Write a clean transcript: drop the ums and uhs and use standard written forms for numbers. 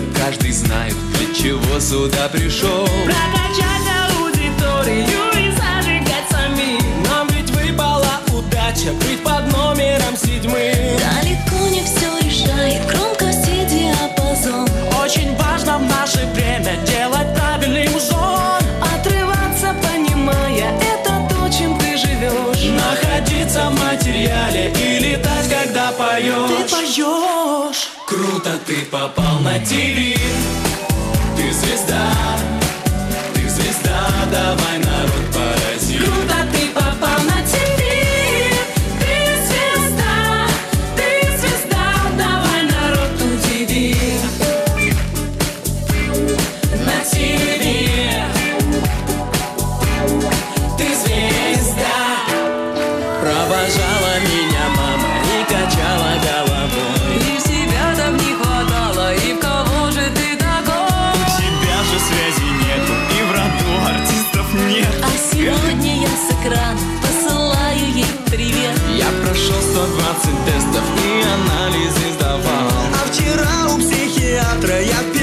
каждый знает, для чего сюда пришел. Прокачать аудиторию и зажигать самим. Нам ведь выпала удача быть под номером 7. Далеко не все решает громкость и диапазон. Очень важно в наше время делать правильный музон. Отрываться, понимая, это то, чем ты живешь. Находиться в материале и летать, когда поешь. Ты поешь. Круто, ты попал на ТВ. Ты звезда, давай народ порази. Круто, ты попал на ТВ. Ты звезда, давай народ удиви. На ТВ ты звезда. Провожала меня мама и качала головой. И в себя там не хватало, и в кого же ты такой? У тебя же связи нету, и в роду артистов нет. А сегодня я с экрана посылаю ей привет. Я прошел 120 тестов и анализы сдавал. А вчера у психиатра я